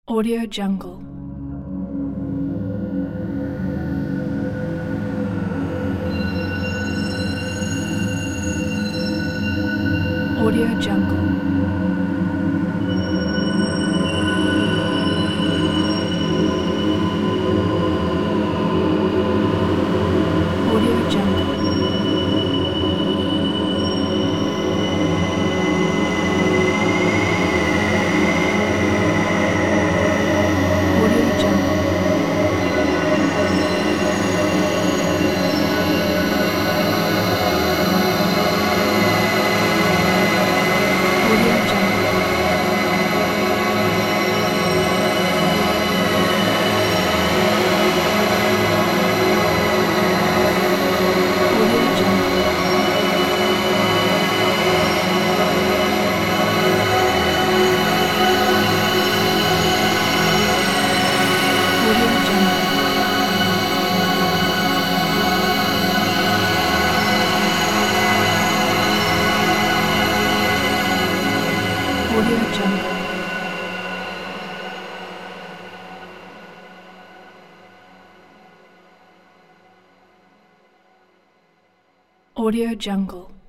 Audio Jungle. Audio Jungle. Audio Jungle. Audio Jungle. Audio Jungle. Audio Jungle. Audio Jungle. Audio Jungle. Audio Jungle.